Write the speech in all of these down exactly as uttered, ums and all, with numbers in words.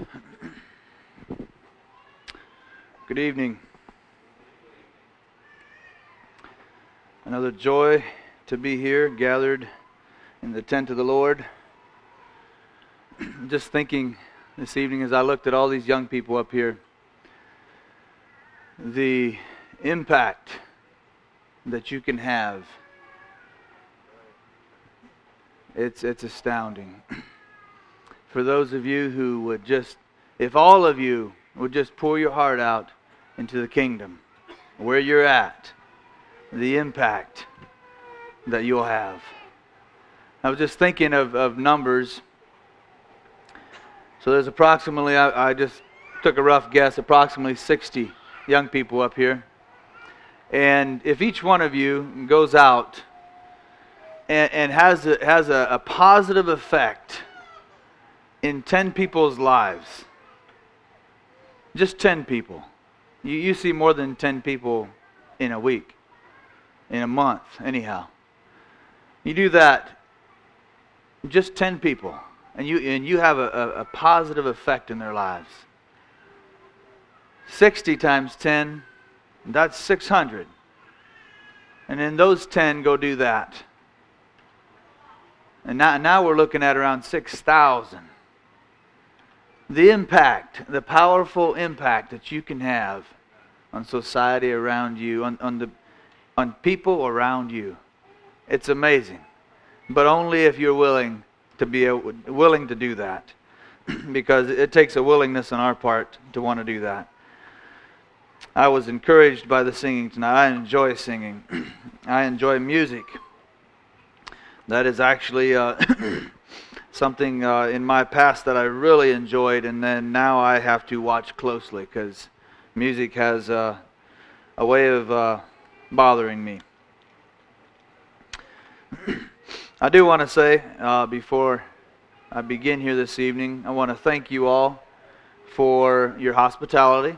Good evening. Another joy to be here, gathered in the tent of the Lord. Just thinking this evening as I looked at all these young people up here, the impact that you can have, it's it's astounding. For those of you who would just, if all of you would just pour your heart out into the kingdom, where you're at, the impact that you'll have. I was just thinking of, of numbers. So there's approximately, I, I just took a rough guess, approximately sixty young people up here. And if each one of you goes out and, and has a, has a, a positive effect in ten people's lives, just ten people. You, you see more than ten people in a week, in a month, anyhow. You do that, just ten people, and you and you have a, a, a positive effect in their lives. sixty times ten, that's six hundred. And then those ten go do that. And now, now we're looking at around six thousand. The impact, the powerful impact that you can have on society around you, on, on the on people around you. It's amazing. But only if you're willing to be a, willing to do that. Because it takes a willingness on our part to want to do that. I was encouraged by the singing tonight. I enjoy singing. I enjoy music. That is actually uh, something uh, in my past that I really enjoyed, and then now I have to watch closely because music has uh, a way of uh, bothering me. I do want to say, uh, before I begin here this evening, I want to thank you all for your hospitality.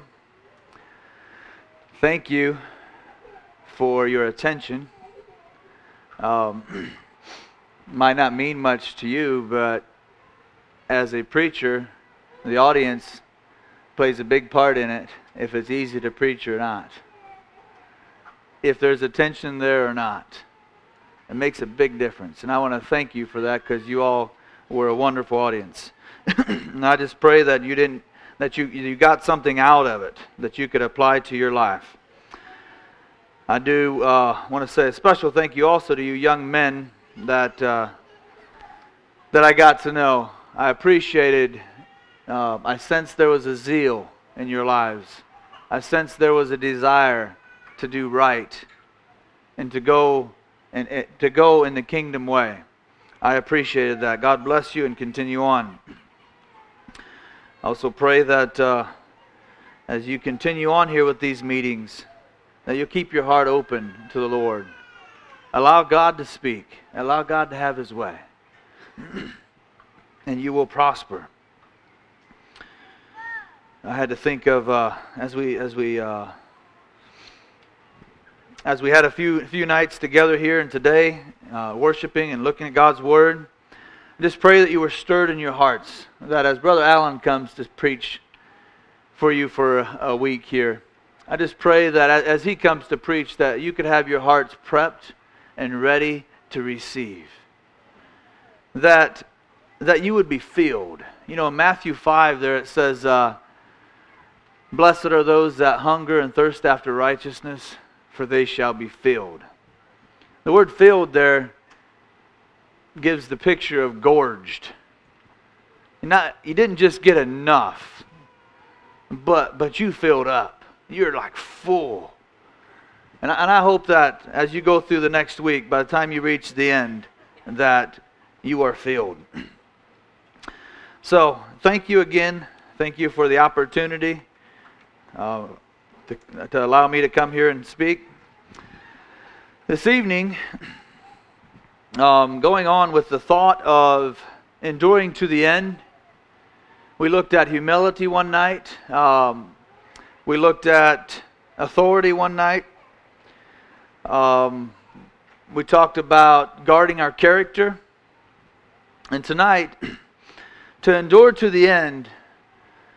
Thank you for your attention. Um, might not mean much to you, but as a preacher, the audience plays a big part in it, if it's easy to preach or not. If there's attention there or not. It makes a big difference. And I want to thank you for that because you all were a wonderful audience. And I just pray that you didn't that you you got something out of it that you could apply to your life. I do uh, want to say a special thank you also to you young men that uh, that I got to know. I appreciated, uh, I sensed there was a zeal in your lives. I sensed there was a desire to do right and to go and uh, to go in the kingdom way. I appreciated that. God bless you and continue on. I also pray that uh, as you continue on here with these meetings, that you'll keep your heart open to the Lord. Allow God to speak. Allow God to have His way. And you will prosper. I had to think of uh, as we as we uh, as we had a few few nights together here and today, uh, worshiping and looking at God's Word. Just pray that you were stirred in your hearts. That as Brother Allen comes to preach for you for a, a week here, I just pray that as he comes to preach, that you could have your hearts prepped and ready to receive. That that you would be filled. You know, in Matthew five there it says, uh, blessed are those that hunger and thirst after righteousness, for they shall be filled. The word filled there gives the picture of gorged. Not, you didn't just get enough, but but you filled up. You're like full. And I, and I hope that as you go through the next week, by the time you reach the end, that you are filled. So, thank you again. Thank you for the opportunity uh, to, to allow me to come here and speak. This evening, um, going on with the thought of enduring to the end, we looked at humility one night. Um, we looked at authority one night. Um, we talked about guarding our character. And tonight, to endure to the end,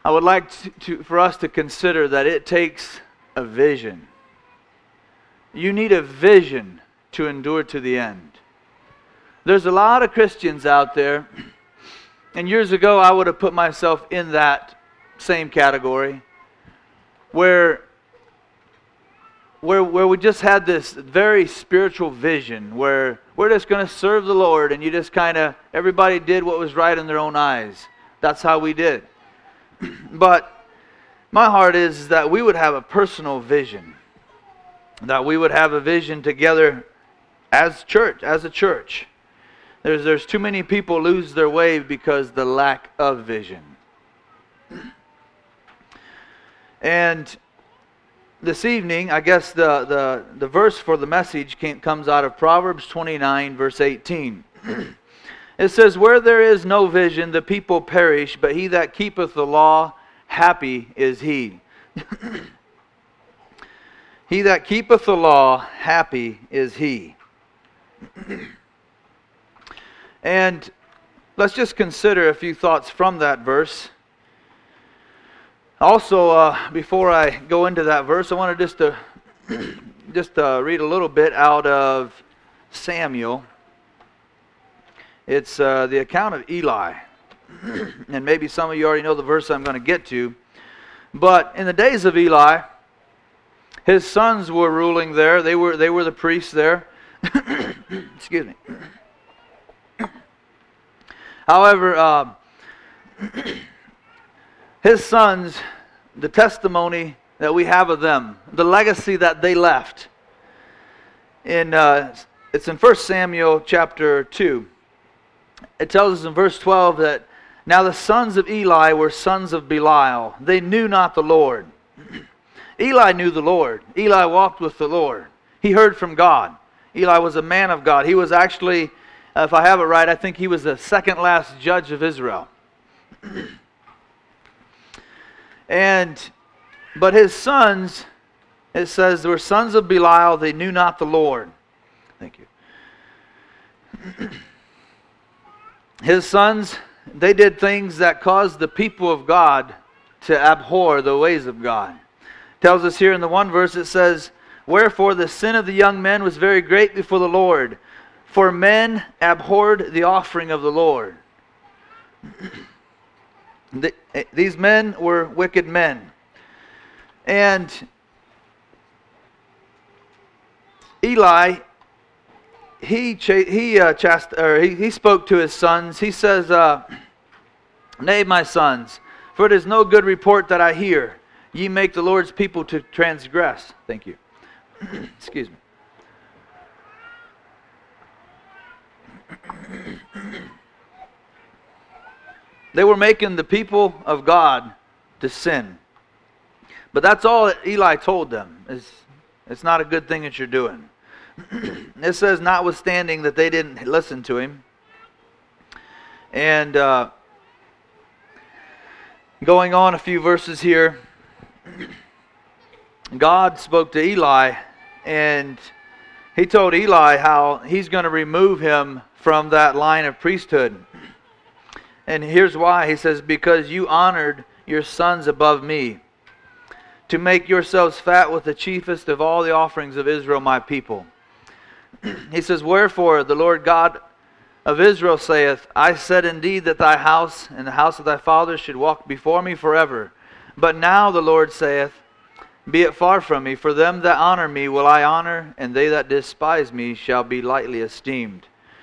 I would like to, to for us to consider that it takes a vision. You need a vision to endure to the end. There's a lot of Christians out there, and years ago I would have put myself in that same category, where where where we just had this very spiritual vision, where we're just going to serve the Lord, and you just kind of, everybody did what was right in their own eyes. That's how we did. But my heart is that we would have a personal vision, that we would have a vision together as church, as a church. There's there's too many people lose their way because the lack of vision. And this evening, I guess the, the, the verse for the message came, comes out of Proverbs twenty-nine, verse eighteen. It says, "Where there is no vision, the people perish, but he that keepeth the law, happy is he." He that keepeth the law, happy is he. And let's just consider a few thoughts from that verse. Also, uh, before I go into that verse, I wanted just to just uh, read a little bit out of Samuel. It's uh, the account of Eli. And maybe some of you already know the verse I'm going to get to. But in the days of Eli, his sons were ruling there. They were they were the priests there. Excuse me. However, uh, his sons, the testimony that we have of them, the legacy that they left, in uh, it's in First Samuel chapter two. It tells us in verse twelve that, "Now the sons of Eli were sons of Belial. They knew not the Lord." Eli knew the Lord. Eli walked with the Lord. He heard from God. Eli was a man of God. He was actually, if I have it right, I think he was the second last judge of Israel. And, but his sons, it says, were sons of Belial. They knew not the Lord. Thank you. His sons, they did things that caused the people of God to abhor the ways of God. It tells us here in the one verse, it says, "Wherefore the sin of the young men was very great before the Lord, for men abhorred the offering of the Lord." The, these men were wicked men. And Eli, he he uh, chast, or he, he spoke to his sons. He says, uh, "Nay, my sons, for it is no good report that I hear. Ye make the Lord's people to transgress." Thank you. Excuse me. They were making the people of God to sin. But that's all that Eli told them. Is it's not a good thing that you're doing. It says, notwithstanding that they didn't listen to him. And uh, going on a few verses here, God spoke to Eli, and he told Eli how he's going to remove him from that line of priesthood. And here's why. He says, "Because you honored your sons above me, to make yourselves fat with the chiefest of all the offerings of Israel, my people." He says, "Wherefore the Lord God of Israel saith, I said indeed that thy house and the house of thy fathers should walk before me forever. But now the Lord saith, Be it far from me, for them that honor me will I honor, and they that despise me shall be lightly esteemed."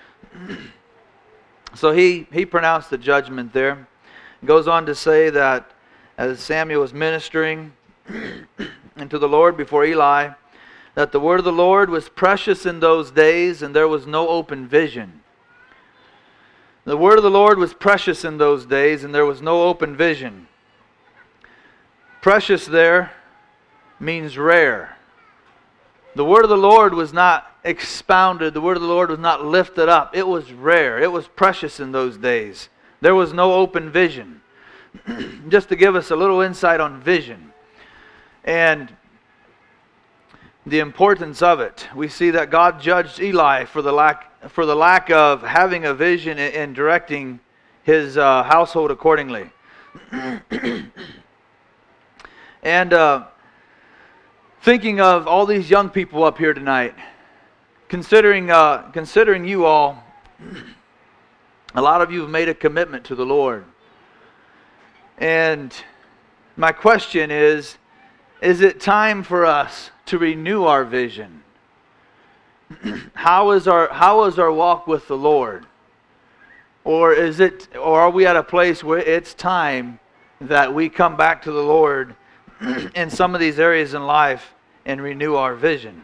So he, he pronounced the judgment there. He goes on to say that as Samuel was ministering unto the Lord before Eli, that the word of the Lord was precious in those days, and there was no open vision. The word of the Lord was precious in those days, and there was no open vision. Precious there means rare. The word of the Lord was not expounded. The word of the Lord was not lifted up. It was rare. It was precious in those days. There was no open vision. Just to give us a little insight on vision and the importance of it, we see that God judged Eli for the lack for the lack of having a vision and directing his uh, household accordingly. And uh, thinking of all these young people up here tonight, considering uh, considering you all, a lot of you have made a commitment to the Lord. And my question is, is it time for us to renew our vision? How is our how is our walk with the Lord? Or is it or are we at a place where it's time that we come back to the Lord in some of these areas in life and renew our vision?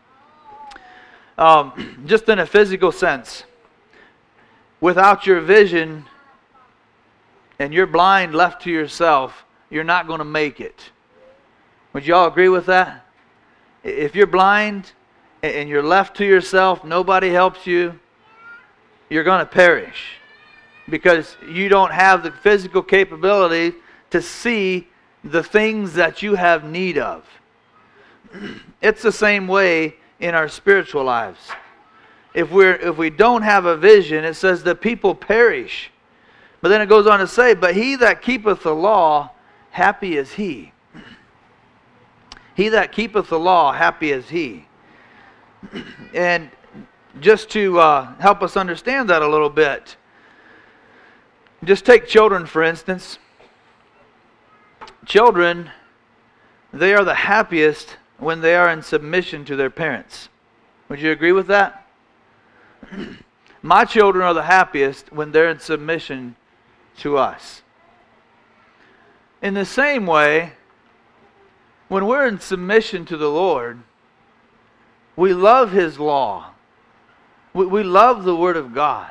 Um, just in a physical sense, without your vision and you're blind left to yourself, you're not going to make it. Would you all agree with that? If you're blind and you're left to yourself, nobody helps you, you're going to perish. Because you don't have the physical capability to see the things that you have need of. It's the same way in our spiritual lives. If we're if we don't have a vision, it says the people perish. But then it goes on to say, but he that keepeth the law, happy is he. He that keepeth the law, happy is he. And just to uh, help us understand that a little bit, just take children for instance. Children, they are the happiest when they are in submission to their parents. Would you agree with that? My children are the happiest when they're in submission to us. In the same way, when we're in submission to the Lord, we love His law. We, we love the Word of God.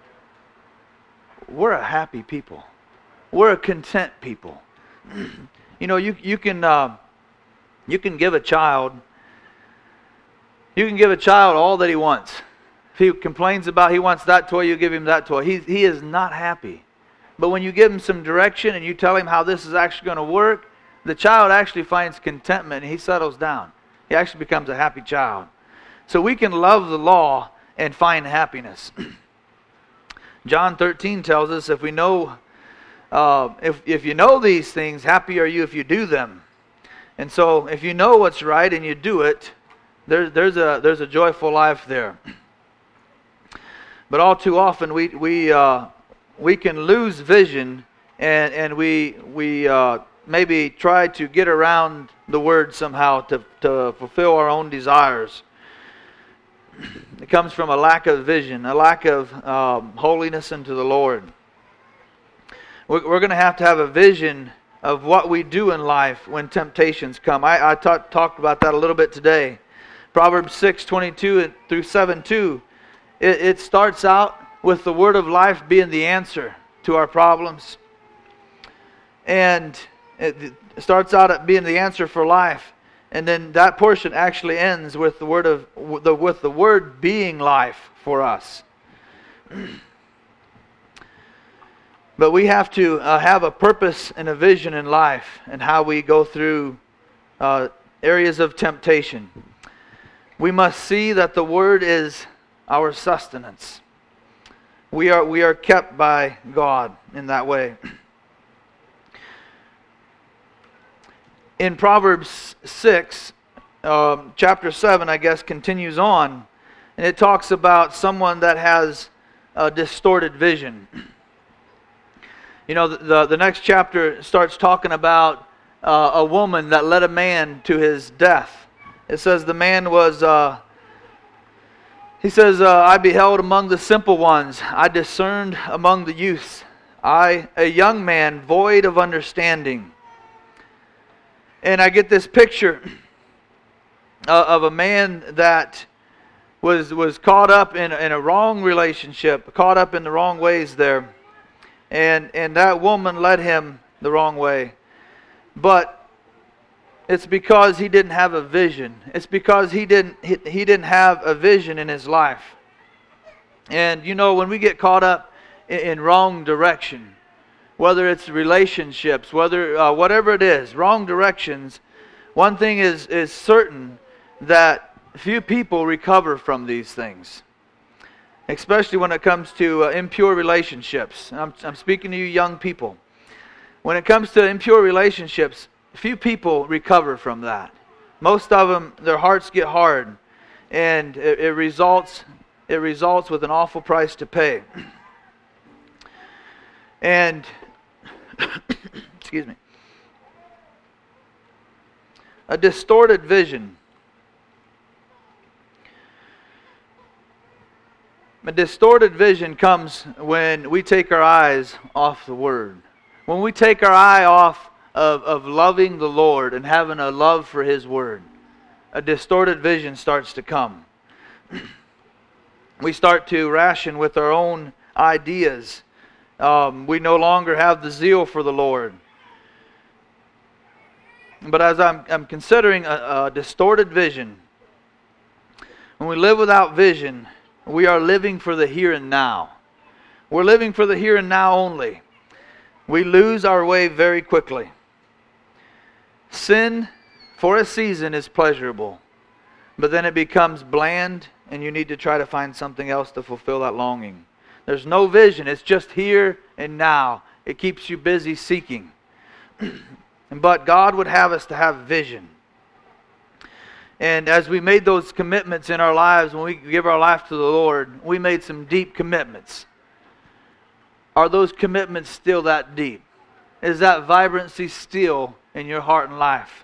We're a happy people. We're a content people. You know, you you can uh, you can give a child you can give a child all that he wants. If he complains about he wants that toy, you give him that toy. He he is not happy. But when you give him some direction and you tell him how this is actually going to work, the child actually finds contentment and he settles down. He actually becomes a happy child. So we can love the law and find happiness. John thirteen tells us if we know Uh, if if you know these things, happy are you if you do them. And so, if you know what's right and you do it, there's there's a there's a joyful life there. But all too often, we we uh, we can lose vision, and and we we uh, maybe try to get around the Word somehow to to fulfill our own desires. It comes from a lack of vision, a lack of um, holiness unto the Lord. We're going to have to have a vision of what we do in life when temptations come. I, I talk, talked about that a little bit today. Proverbs six twenty-two through seven two. It, it starts out with the word of life being the answer to our problems. And it starts out at being the answer for life. And then that portion actually ends with the word of the with the word being life for us. But we have to uh, have a purpose and a vision in life and how we go through uh, areas of temptation. We must see that the Word is our sustenance. We are we are kept by God in that way. In Proverbs six, um, chapter seven, I guess, continues on. And it talks about someone that has a distorted vision. You know, the, the, the next chapter starts talking about uh, a woman that led a man to his death. It says the man was, uh, he says, uh, I beheld among the simple ones, I discerned among the youths, I, a young man void of understanding. And I get this picture uh, of a man that was was caught up in, in a wrong relationship, caught up in the wrong ways there. And and that woman led him the wrong way. But it's because he didn't have a vision. It's because he didn't he, he didn't have a vision in his life. And you know, when we get caught up in, in wrong direction, whether it's relationships, whether uh, whatever it is, wrong directions, one thing is is certain, that few people recover from these things. Especially when it comes to uh, impure relationships. I'm, I'm speaking to you young people. When it comes to impure relationships, few people recover from that. Most of them, their hearts get hard, and it, it results it results with an awful price to pay. And excuse me. A distorted vision. A distorted vision comes when we take our eyes off the Word. When we take our eye off of, of loving the Lord and having a love for His Word, a distorted vision starts to come. We start to ration with our own ideas. Um, we no longer have the zeal for the Lord. But as I'm, I'm considering a, a distorted vision, when we live without vision, we are living for the here and now. We're living for the here and now only. We lose our way very quickly. Sin, for a season, is pleasurable. But then it becomes bland, and you need to try to find something else to fulfill that longing. There's no vision. It's just here and now. It keeps you busy seeking. But God would have us to have vision. And as we made those commitments in our lives, when we give our life to the Lord, we made some deep commitments. Are those commitments still that deep? Is that vibrancy still in your heart and life?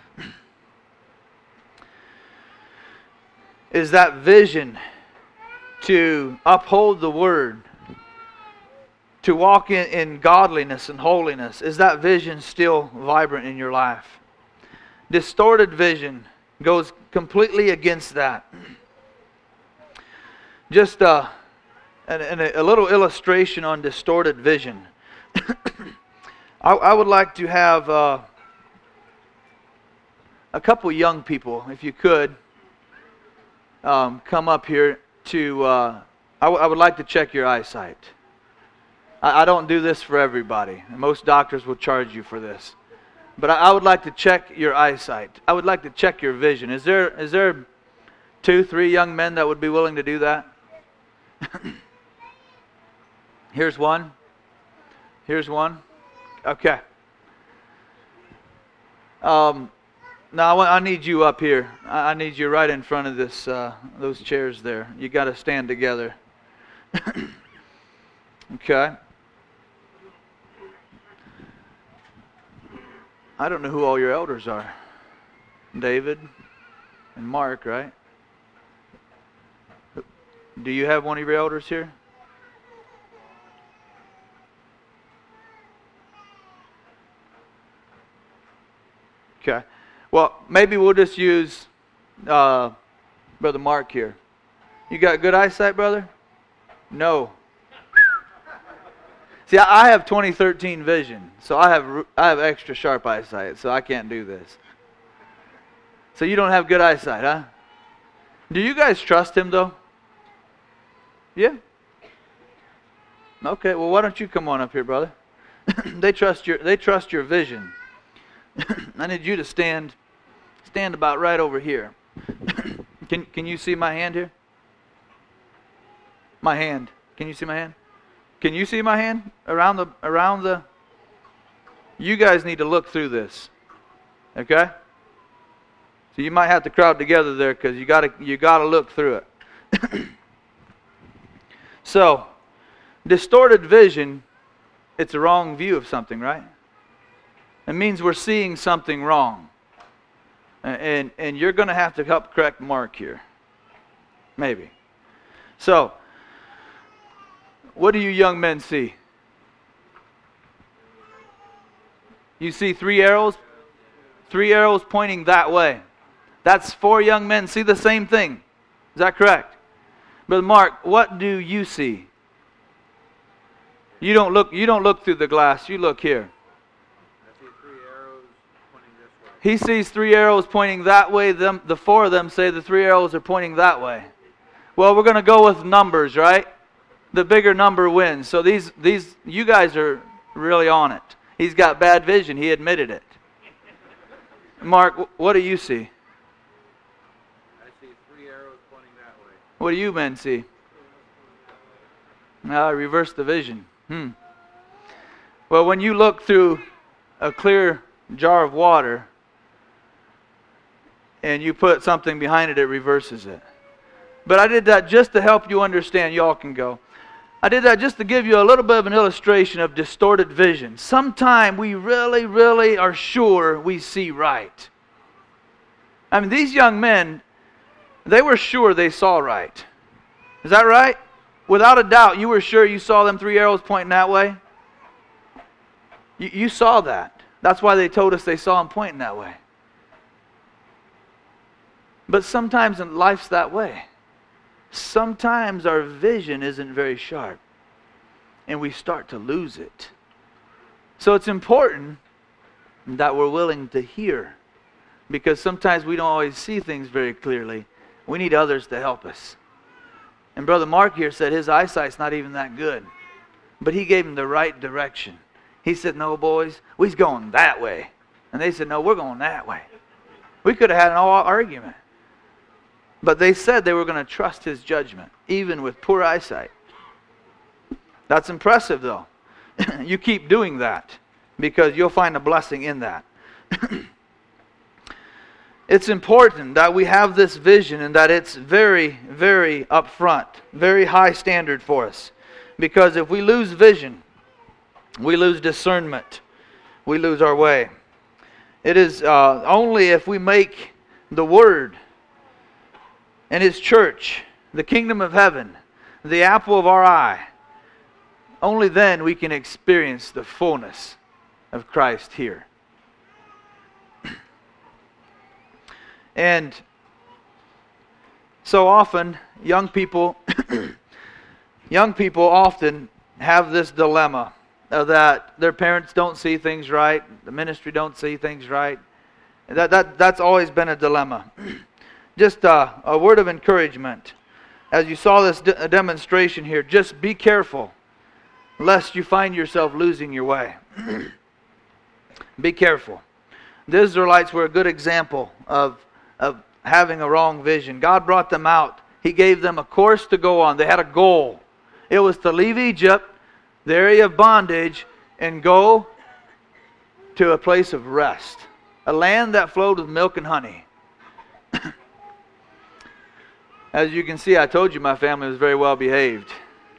Is that vision to uphold the Word, to walk in, in godliness and holiness, is that vision still vibrant in your life? Distorted vision goes completely against that. Just uh, an, an, a little illustration on distorted vision. I, I would like to have uh, a couple young people, if you could, um, come up here to... Uh, I, w- I would like to check your eyesight. I, I don't do this for everybody. Most doctors will charge you for this. But I would like to check your eyesight. I would like to check your vision. Is there is there two, three young men that would be willing to do that? Here's one. Here's one. Okay. Um, now I, want, I need you up here. I, I need you right in front of this uh, those chairs there. You got to stand together. Okay. I don't know who all your elders are. David and Mark, right? Do you have one of your elders here? Okay. Well, maybe we'll just use uh, Brother Mark here. You got good eyesight, brother? No. See, I have twenty thirteen vision, so I have I have extra sharp eyesight, so I can't do this. So you don't have good eyesight, huh? Do you guys trust him, though? Yeah? Okay, well, why don't you come on up here, brother? they trust your they trust your vision. I need you to stand stand about right over here. can can you see my hand here? My hand. Can you see my hand? Can you see my hand around the around the? You guys need to look through this, okay? So you might have to crowd together there because you got to you got to look through it. So, distorted vision, it's a wrong view of something, right? It means we're seeing something wrong, and and you're going to have to help correct Mark here, maybe. So. What do you young men see? You see three arrows? Three arrows pointing that way. That's four young men see the same thing. Is that correct? Brother Mark, what do you see? You don't look you don't look through the glass, you look here. I see three arrows pointing this way. He sees three arrows pointing that way. Them the four of them say the three arrows are pointing that way. Well, we're going to go with numbers, right? The bigger number wins. So these these you guys are really on it. He's got bad vision. He admitted it. Mark, what do you see? I see three arrows pointing that way. What do you men see? Ah, reverse the vision. Hmm. Well, when you look through a clear jar of water and you put something behind it, it reverses it. But I did that just to help you understand. Y'all can go. I did that just to give you a little bit of an illustration of distorted vision. Sometimes we really, really are sure we see right. I mean, these young men, they were sure they saw right. Is that right? Without a doubt, you were sure you saw them three arrows pointing that way? You, you saw that. That's why they told us they saw them pointing that way. But sometimes in life's that way. Sometimes our vision isn't very sharp, and we start to lose it. So it's important that we're willing to hear, because sometimes we don't always see things very clearly. We need others to help us. And Brother Mark here said his eyesight's not even that good, but he gave him the right direction. He said, "No, boys, we's going that way." And they said, "No, we're going that way." We could have had an all argument. But they said they were going to trust his judgment, even with poor eyesight. That's impressive, though. You keep doing that, because you'll find a blessing in that. It's important that we have this vision and that it's very, very upfront, very high standard for us. Because if we lose vision, we lose discernment, we lose our way. It is uh, only if we make the Word and His church, the kingdom of heaven, the apple of our eye, only then we can experience the fullness of Christ here. And so often, young people, young people often have this dilemma of that their parents don't see things right, the ministry don't see things right. That that that's always been a dilemma. Just uh, a word of encouragement. As you saw this de- demonstration here, just be careful lest you find yourself losing your way. Be careful. The Israelites were a good example of, of having a wrong vision. God brought them out. He gave them a course to go on. They had a goal. It was to leave Egypt, the area of bondage, and go to a place of rest. A land that flowed with milk and honey. As you can see, I told you my family was very well behaved.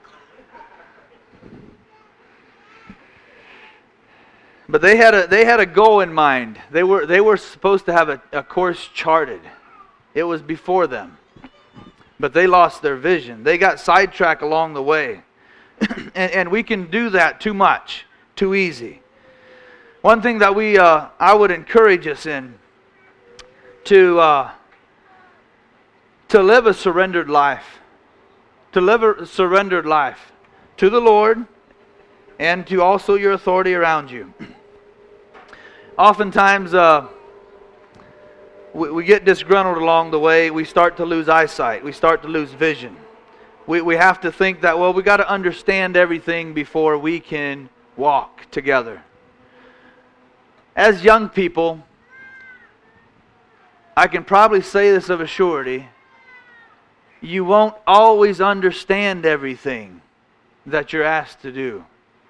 But they had a they had a goal in mind. They were they were supposed to have a, a course charted. It was before them. But they lost their vision. They got sidetracked along the way. and, and we can do that too much, too easy. One thing that we uh, I would encourage us in to uh, to live a surrendered life, to live a surrendered life to the Lord and to also your authority around you. Oftentimes, uh, we, we get disgruntled along the way. We start to lose eyesight. We start to lose vision. We we have to think that, well, we got to understand everything before we can walk together. As young people, I can probably say this of a surety, you won't always understand everything that you're asked to do.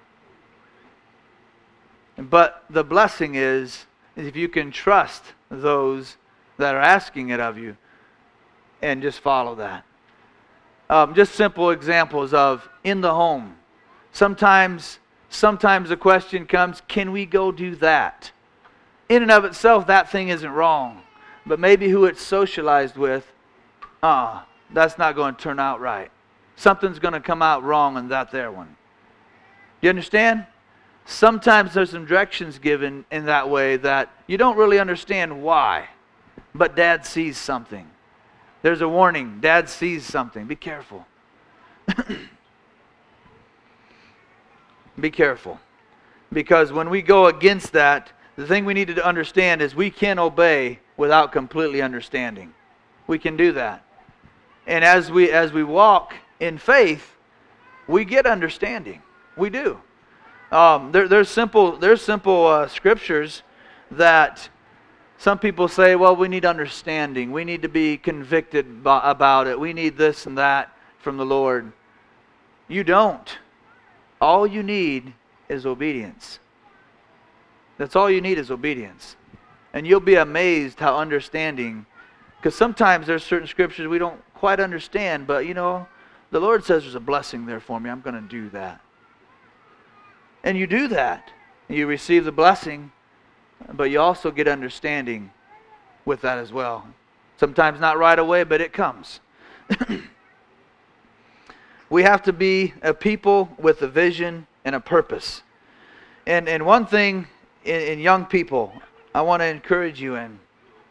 But the blessing is, is if you can trust those that are asking it of you and just follow that. Um, just simple examples of in the home. Sometimes, sometimes the question comes, can we go do that? In and of itself, that thing isn't wrong. But maybe who it's socialized with, uh, that's not going to turn out right. Something's going to come out wrong on that there one. You understand? Sometimes there's some directions given in that way that you don't really understand why. But Dad sees something. There's a warning. Dad sees something. Be careful. Be careful. Because when we go against that, the thing we need to understand is we can obey without completely understanding. We can do that. And as we as we walk in faith, we get understanding. We do. Um, there, there's simple there's simple uh, scriptures that some people say, well, we need understanding. We need to be convicted b- about it. We need this and that from the Lord. You don't. All you need is obedience. That's all you need is obedience. And you'll be amazed how understanding, because sometimes there's certain scriptures we don't quite understand, but you know, the Lord says there's a blessing there for me. I'm going to do that. And you do that. You receive the blessing, but you also get understanding with that as well. Sometimes not right away, but it comes. We have to be a people with a vision and a purpose. And and one thing in, in young people, I want to encourage you in.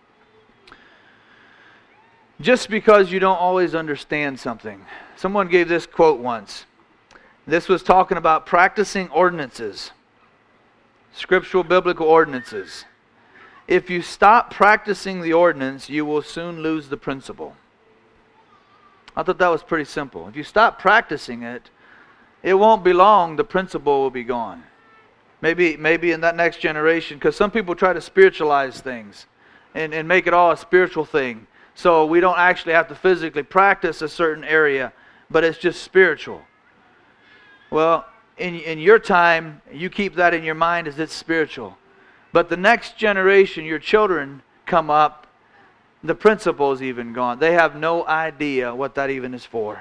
Just because you don't always understand something. Someone gave this quote once. This was talking about practicing ordinances. Scriptural biblical ordinances. If you stop practicing the ordinance, you will soon lose the principle. I thought that was pretty simple. If you stop practicing it, it won't be long, the principle will be gone. Maybe maybe in that next generation, because some people try to spiritualize things and, and make it all a spiritual thing. So we don't actually have to physically practice a certain area, but it's just spiritual. Well, in in your time, you keep that in your mind as it's spiritual. But the next generation, your children come up, the principle is even gone. They have no idea what that even is for.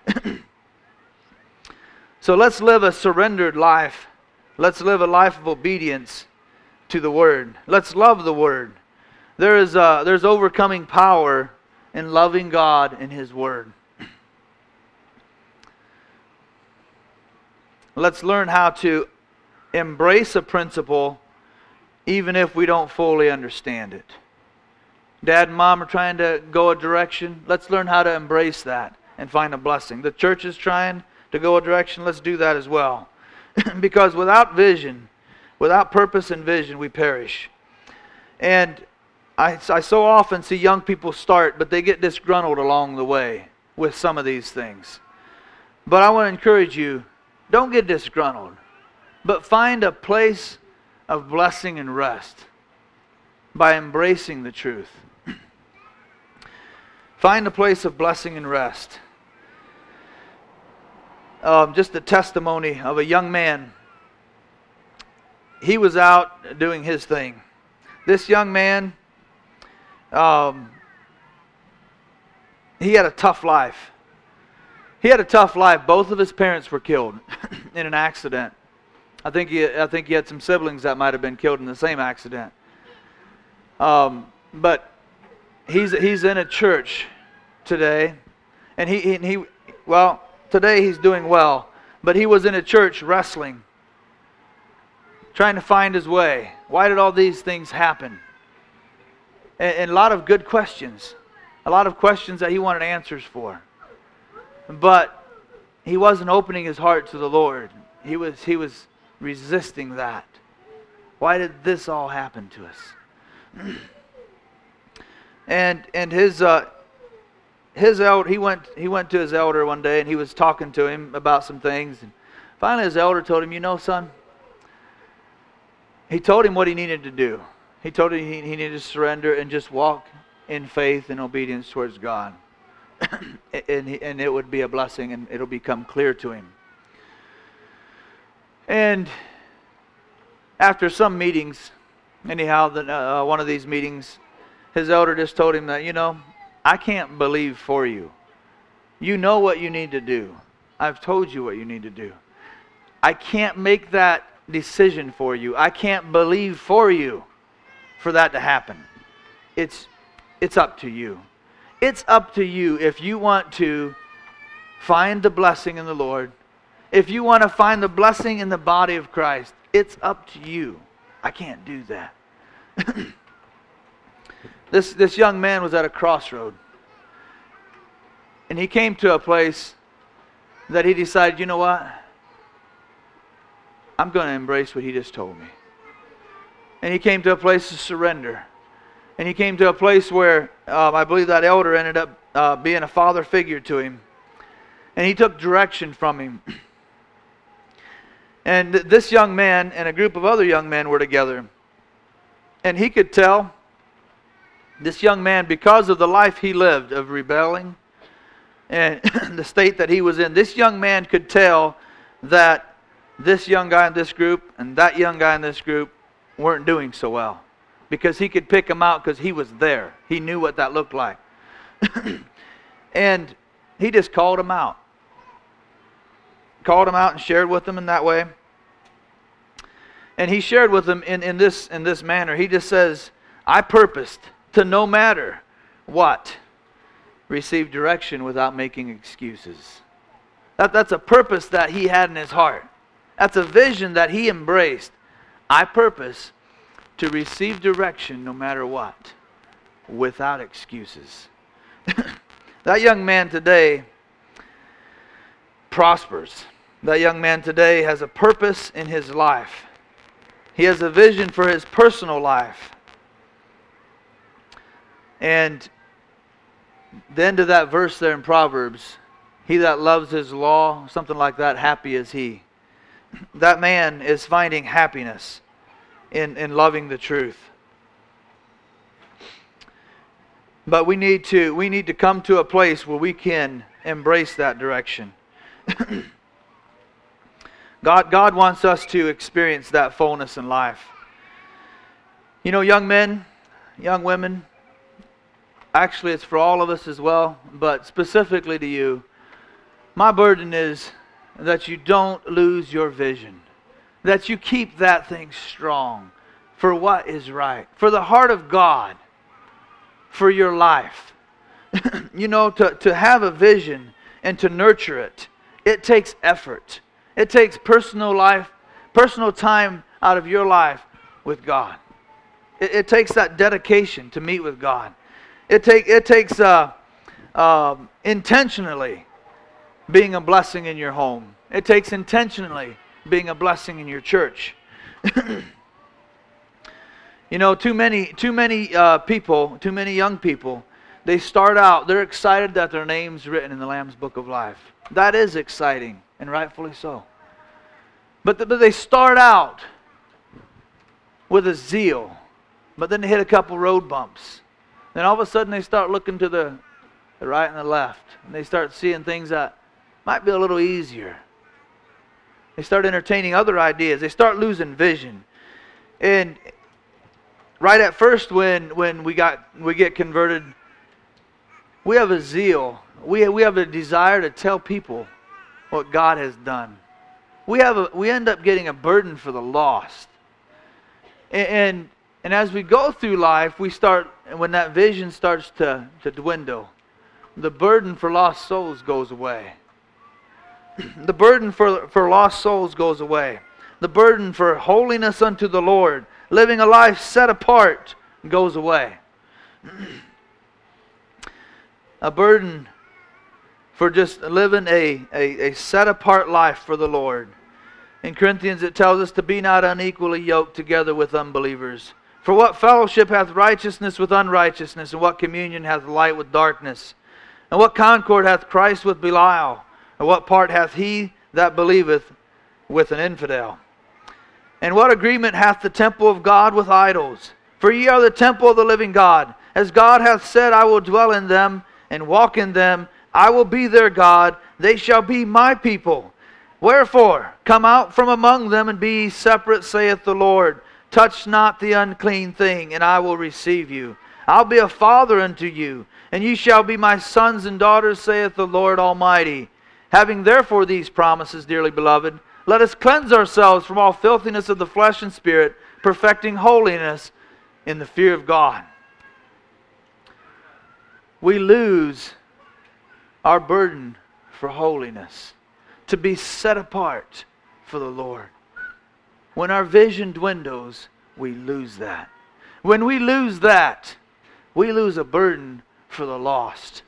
So let's live a surrendered life. Let's live a life of obedience to the Word. Let's love the Word. There is uh, there's overcoming power in loving God and His Word. Let's learn how to embrace a principle even if we don't fully understand it. Dad and Mom are trying to go a direction. Let's learn how to embrace that and find a blessing. The church is trying to go a direction. Let's do that as well. Because without vision, without purpose and vision, we perish. And I, I so often see young people start, but they get disgruntled along the way with some of these things. But I want to encourage you, don't get disgruntled, but find a place of blessing and rest by embracing the truth. Find a place of blessing and rest. Um, just a testimony of a young man. He was out doing his thing. This young man, um, he had a tough life. He had a tough life. Both of his parents were killed in an accident. I think he, I think he had some siblings that might have been killed in the same accident. Um, but he's he's in a church today, and he, he he well today he's doing well, but he was in a church wrestling, trying to find his way. Why did all these things happen? And, and a lot of good questions, a lot of questions that he wanted answers for, but he wasn't opening his heart to the Lord. He was he was resisting that. Why did this all happen to us? and and his uh, his elder he went he went to his elder one day, and he was talking to him about some things, and finally his elder told him, you know, son, he told him what he needed to do. He told him he, he needed to surrender and just walk in faith and obedience towards God. and he, and it would be a blessing, and it'll become clear to him. And after some meetings, anyhow, the, uh, one of these meetings, his elder just told him that, you know, I can't believe for you. You know what you need to do. I've told you what you need to do. I can't make that decision for you. I can't believe for you for that to happen. It's it's up to you. It's up to you if you want to find the blessing in the Lord. If you want to find the blessing in the body of Christ, it's up to you. I can't do that. this this young man was at a crossroad. And he came to a place that he decided, you know what? I'm going to embrace what he just told me. And he came to a place of surrender. And he came to a place where um, I believe that elder ended up uh, being a father figure to him. And he took direction from him. And this young man and a group of other young men were together. And he could tell, this young man, because of the life he lived of rebelling and the state that he was in, this young man could tell that this young guy in this group and that young guy in this group weren't doing so well. Because he could pick them out because he was there. He knew what that looked like. And he just called them out. Called them out and shared with them in that way. And he shared with them in, in, this, in this manner. He just says, I purposed to no matter what, receive direction without making excuses. That, that's a purpose that he had in his heart. That's a vision that he embraced. I purpose to receive direction no matter what, without excuses. That young man today prospers. That young man today has a purpose in his life. He has a vision for his personal life. And the end of that verse there in Proverbs, he that loves his law, something like that, happy is he. That man is finding happiness in, in loving the truth. But we need to we need to come to a place where we can embrace that direction. God, God wants us to experience that fullness in life. You know, young men, young women, actually it's for all of us as well, but specifically to you, my burden is that you don't lose your vision. That you keep that thing strong for what is right. For the heart of God. For your life. You know, to, to have a vision and to nurture it, it takes effort. It takes personal life, personal time out of your life with God. It, it takes that dedication to meet with God. It, take, it takes uh, uh, intentionally being a blessing in your home. It takes intentionally being a blessing in your church. You know, too many, too many uh, people, too many young people, they start out, they're excited that their name's written in the Lamb's Book of Life. That is exciting, and rightfully so. But, the, but they start out with a zeal, but then they hit a couple road bumps. Then all of a sudden they start looking to the, the right and the left, and they start seeing things that might be a little easier. They start entertaining other ideas. They start losing vision. And right at first, when, when we got we get converted, we have a zeal. We we have a desire to tell people what God has done. We have a, we end up getting a burden for the lost. And, and and as we go through life, we start when that vision starts to, to dwindle, the burden for lost souls goes away. The burden for, for lost souls goes away. The burden for holiness unto the Lord, living a life set apart, goes away. A burden for just living a, a, a set apart life for the Lord. In Corinthians it tells us to be not unequally yoked together with unbelievers. For what fellowship hath righteousness with unrighteousness, and what communion hath light with darkness? And what concord hath Christ with Belial? And what part hath he that believeth with an infidel? And what agreement hath the temple of God with idols? For ye are the temple of the living God. As God hath said, I will dwell in them and walk in them. I will be their God. They shall be my people. Wherefore, come out from among them and be ye separate, saith the Lord. Touch not the unclean thing, and I will receive you. I'll be a father unto you, and ye shall be my sons and daughters, saith the Lord Almighty. Having therefore these promises, dearly beloved, let us cleanse ourselves from all filthiness of the flesh and spirit, perfecting holiness in the fear of God. We lose our burden for holiness, to be set apart for the Lord. When our vision dwindles, we lose that. When we lose that, we lose a burden for the lost.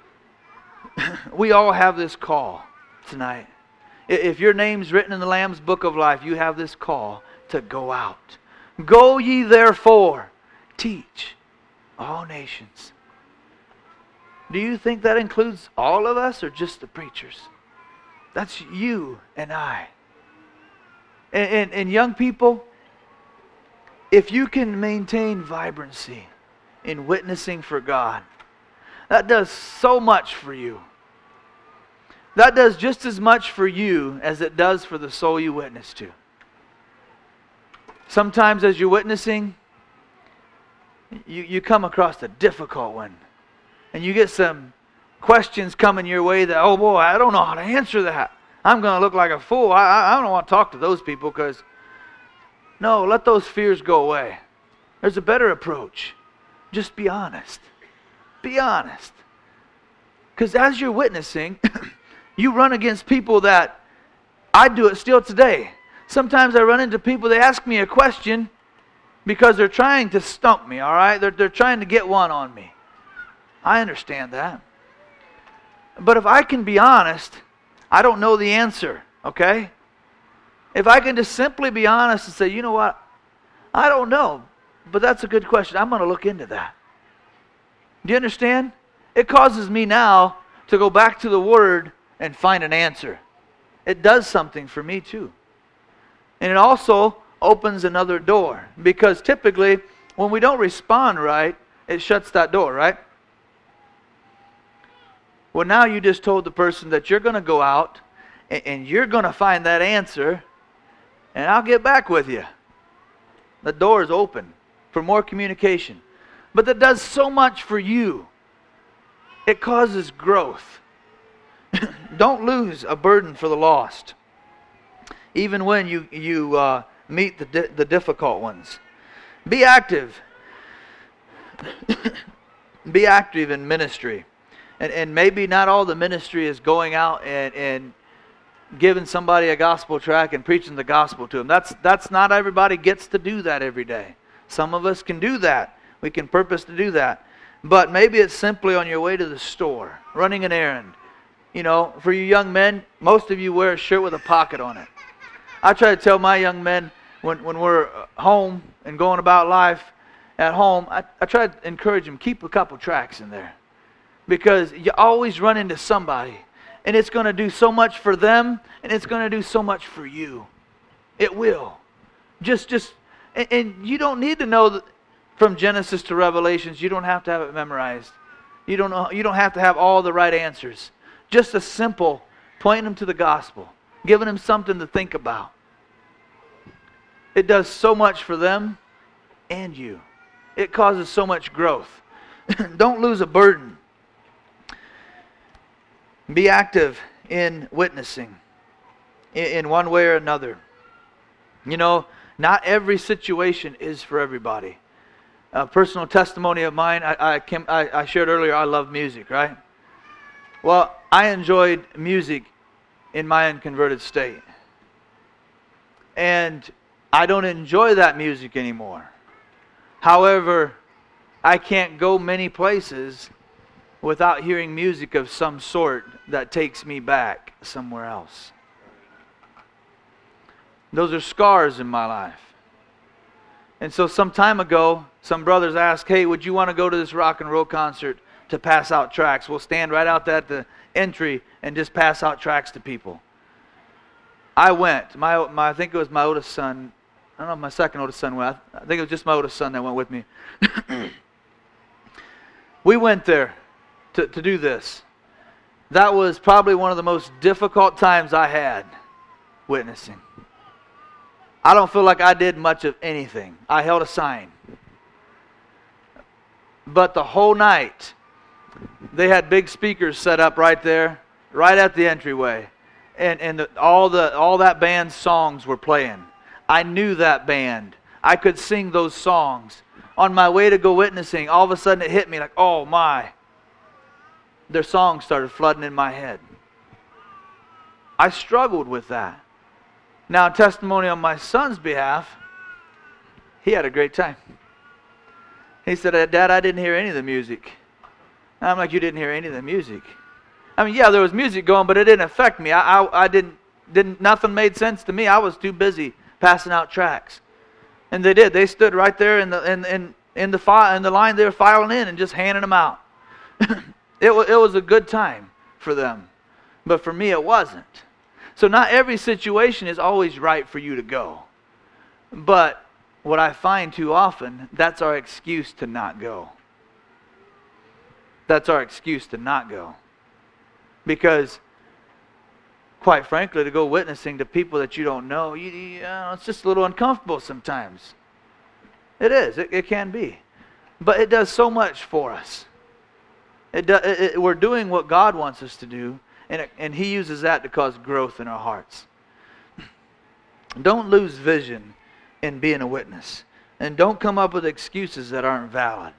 We all have this call tonight. If your name's written in the Lamb's Book of Life, you have this call to go out. Go ye therefore, teach all nations. Do you think that includes all of us or just the preachers? That's you and I. And, and, and young people, if you can maintain vibrancy in witnessing for God, that does so much for you. That does just as much for you as it does for the soul you witness to. Sometimes as you're witnessing, you, you come across a difficult one. And you get some questions coming your way that, oh boy, I don't know how to answer that. I'm going to look like a fool. I, I, I don't want to talk to those people because... No, let those fears go away. There's a better approach. Just be honest. Be honest. Because as you're witnessing, you run against people that... I do it still today. Sometimes I run into people, they ask me a question because they're trying to stump me, all right? They're, they're trying to get one on me. I understand that. But if I can be honest, I don't know the answer, okay? If I can just simply be honest and say, you know what? I don't know, but that's a good question. I'm going to look into that. Do you understand? It causes me now to go back to the Word and find an answer. It does something for me too. And it also opens another door. Because typically, when we don't respond right, it shuts that door, right? Well, now you just told the person that you're going to go out and, and you're going to find that answer, and I'll get back with you. The door is open for more communication. But that does so much for you. It causes growth. Don't lose a burden for the lost. Even when you, you uh, meet the, di- the difficult ones. Be active. Be active in ministry. And, and maybe not all the ministry is going out and, and giving somebody a gospel tract and preaching the gospel to them. That's, that's not everybody gets to do that every day. Some of us can do that. We can purpose to do that. But maybe it's simply on your way to the store, running an errand. You know, for you young men, most of you wear a shirt with a pocket on it. I try to tell my young men when, when we're home and going about life at home, I, I try to encourage them, keep a couple tracts in there. Because you always run into somebody. And it's going to do so much for them, and it's going to do so much for you. It will. Just, just, and, and you don't need to know that from Genesis to Revelations. You don't have to have it memorized. You don't know. You don't have to have all the right answers. Just a simple pointing them to the gospel, giving them something to think about. It does so much for them and you. It causes so much growth. Don't lose a burden. Be active in witnessing in one way or another. You know, not every situation is for everybody. A personal testimony of mine, I, I, came, I, I shared earlier, I love music, right? Well, I enjoyed music in my unconverted state. And I don't enjoy that music anymore. However, I can't go many places without hearing music of some sort that takes me back somewhere else. Those are scars in my life. And so some time ago, some brothers asked, hey, would you want to go to this rock and roll concert to pass out tracts? We'll stand right out at the entry and just pass out tracts to people. I went. My, my I think it was my oldest son. I don't know if my second oldest son went. I think it was just my oldest son that went with me. We went there to, to do this. That was probably one of the most difficult times I had witnessing. I don't feel like I did much of anything. I held a sign. But the whole night, they had big speakers set up right there, right at the entryway. And, and the, all, the, all that band's songs were playing. I knew that band. I could sing those songs. On my way to go witnessing, all of a sudden it hit me like, oh my. Their songs started flooding in my head. I struggled with that. Now, testimony on my son's behalf, he had a great time. He said, Dad, I didn't hear any of the music. And I'm like, you didn't hear any of the music? I mean, yeah, there was music going, but it didn't affect me. I, I, I didn't, didn't, nothing made sense to me. I was too busy passing out tracts. And they did. They stood right there in the in in, in the fi- in the line they were filing in and just handing them out. It was, it was a good time for them. But for me, it wasn't. So not every situation is always right for you to go. But what I find too often, that's our excuse to not go. That's our excuse to not go. Because quite frankly, to go witnessing to people that you don't know, you, you know, it's just a little uncomfortable sometimes. It is. It, it can be. But it does so much for us. It, do, it, it we're doing what God wants us to do, and, it, and He uses that to cause growth in our hearts. Don't lose vision in being a witness. And don't come up with excuses that aren't valid.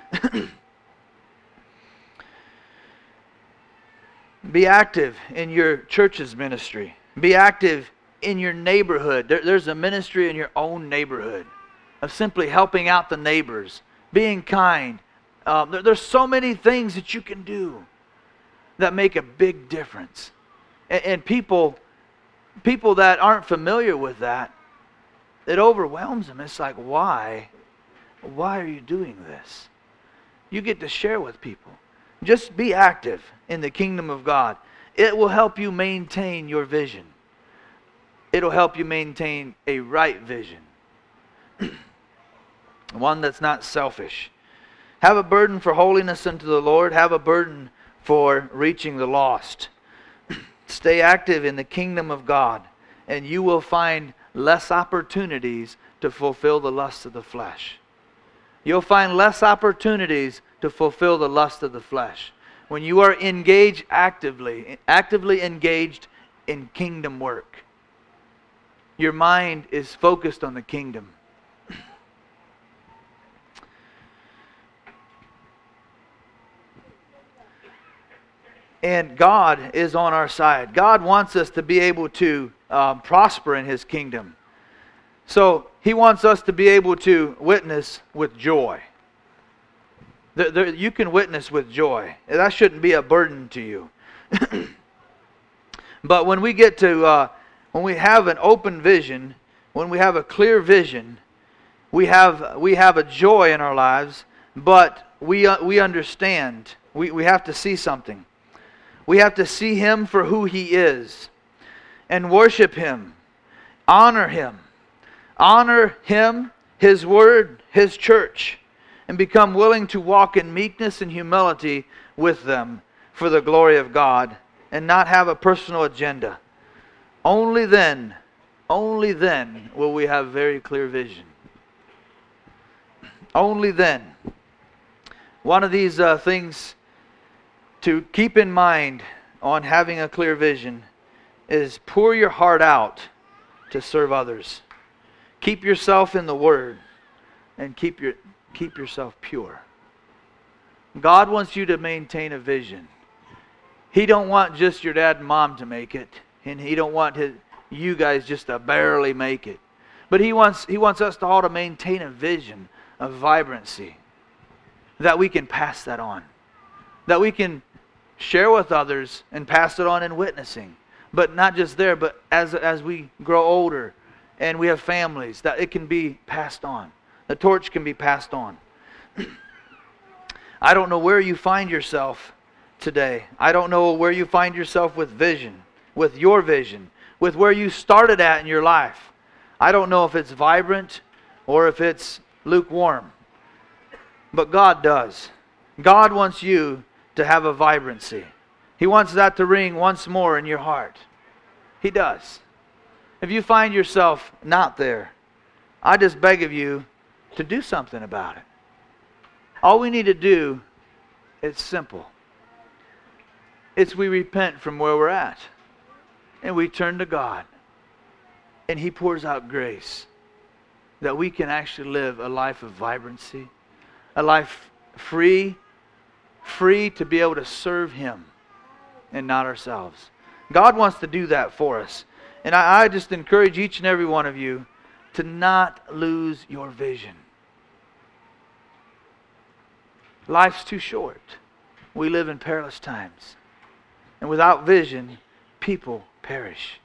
Be active in your church's ministry. Be active in your neighborhood. There, there's a ministry in your own neighborhood of simply helping out the neighbors, being kind. Um, there, there's so many things that you can do that make a big difference. And, and people, people that aren't familiar with that, it overwhelms them. It's like, why? Why are you doing this? You get to share with people. Just be active in the kingdom of God. It will help you maintain your vision. It'll help you maintain a right vision. One that's not selfish. Have a burden for holiness unto the Lord. Have a burden for reaching the lost. Stay active in the kingdom of God, and you will find less opportunities to fulfill the lust of the flesh. You'll find less opportunities to fulfill the lust of the flesh when you are engaged actively, actively engaged in kingdom work. Your mind is focused on the kingdom. And God is on our side. God wants us to be able to um, prosper in His kingdom. So He wants us to be able to witness with joy. There, there, you can witness with joy. That shouldn't be a burden to you. But when we get to, uh, when we have an open vision, when we have a clear vision, we have we have a joy in our lives. But we uh, we understand. We we have to see something. We have to see Him for who He is, and worship Him, honor Him, honor Him, His Word, His church, and become willing to walk in meekness and humility with them for the glory of God, and not have a personal agenda. Only then, only then will we have very clear vision. Only then. One of these uh, things to keep in mind on having a clear vision is pour your heart out to serve others. Keep yourself in the Word, and keep your keep yourself pure. God wants you to maintain a vision. He don't want just your dad and mom to make it, and He don't want his, you guys just to barely make it. But He wants He wants us to all to maintain a vision of vibrancy, that we can pass that on, that we can share with others and pass it on in witnessing. But not just there, but as as we grow older and we have families, that it can be passed on. The torch can be passed on. I don't know where you find yourself today. I don't know where you find yourself with vision, with your vision, with where you started at in your life. I don't know if it's vibrant or if it's lukewarm. But God does. God wants you to have a vibrancy. He wants that to ring once more in your heart. He does. If you find yourself not there, I just beg of you to do something about it. All we need to do is simple. It's we repent from where we're at, and we turn to God, and He pours out grace that we can actually live a life of vibrancy, a life free, free to be able to serve Him and not ourselves. God wants to do that for us. And I, I just encourage each and every one of you to not lose your vision. Life's too short. We live in perilous times. And without vision, people perish.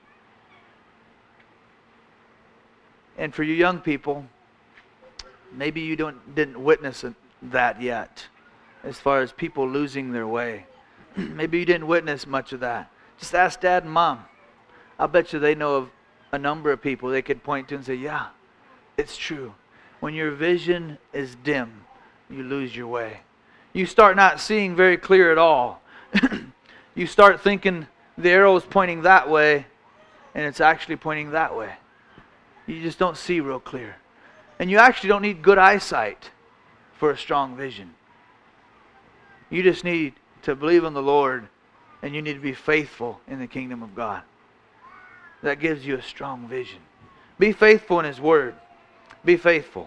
And for you young people, maybe you don't didn't witness that yet, as far as people losing their way. Maybe you didn't witness much of that. Just ask Dad and Mom. I'll bet you they know of a number of people they could point to and say, yeah, it's true. When your vision is dim, you lose your way. You start not seeing very clear at all. You start thinking the arrow is pointing that way, and it's actually pointing that way. You just don't see real clear. And you actually don't need good eyesight for a strong vision. You just need to believe in the Lord, and you need to be faithful in the kingdom of God. That gives you a strong vision. Be faithful in His Word. Be faithful.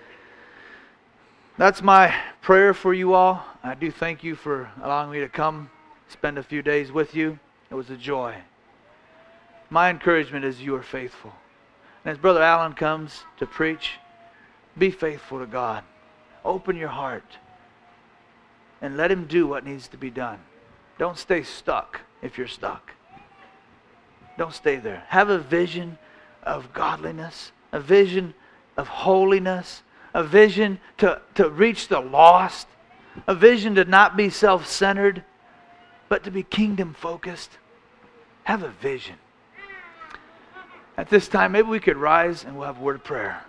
That's my prayer for you all. I do thank you for allowing me to come spend a few days with you. It was a joy. My encouragement is you are faithful. And as Brother Allen comes to preach, be faithful to God. Open your heart and let Him do what needs to be done. Don't stay stuck if you're stuck. Don't stay there. Have a vision of godliness, a vision of holiness, a vision to, to reach the lost, a vision to not be self-centered, but to be kingdom-focused. Have a vision. At this time, maybe we could rise and we'll have a word of prayer.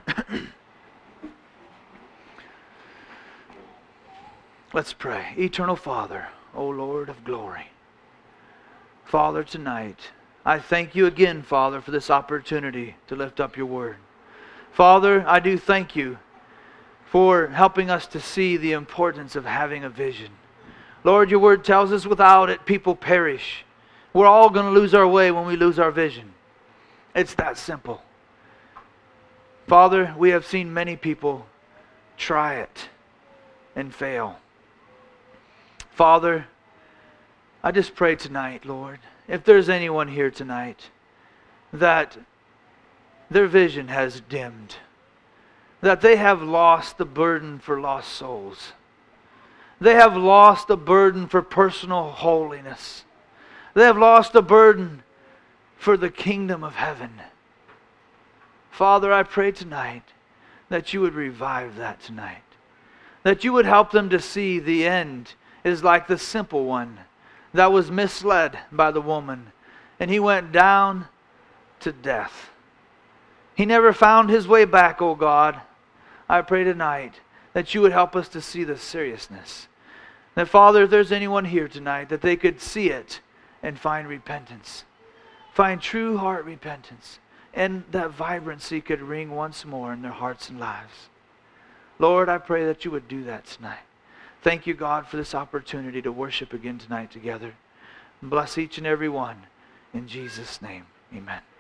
Let's pray. Eternal Father, O Lord of glory. Father, tonight, I thank you again, Father, for this opportunity to lift up your word. Father, I do thank you for helping us to see the importance of having a vision. Lord, your word tells us without it, people perish. We're all going to lose our way when we lose our vision. It's that simple. Father, we have seen many people try it and fail. Father, I just pray tonight, Lord, if there's anyone here tonight that their vision has dimmed, that they have lost the burden for lost souls, they have lost the burden for personal holiness, they have lost the burden for the kingdom of heaven. Father, I pray tonight that you would revive that tonight, that you would help them to see the end is like the simple one that was misled by the woman, and he went down to death. He never found his way back, oh God. I pray tonight that you would help us to see the seriousness. That, Father, if there's anyone here tonight, that they could see it and find repentance. Find true heart repentance. And that vibrancy could ring once more in their hearts and lives. Lord, I pray that you would do that tonight. Thank you, God, for this opportunity to worship again tonight together. Bless each and every one. In Jesus' name, amen.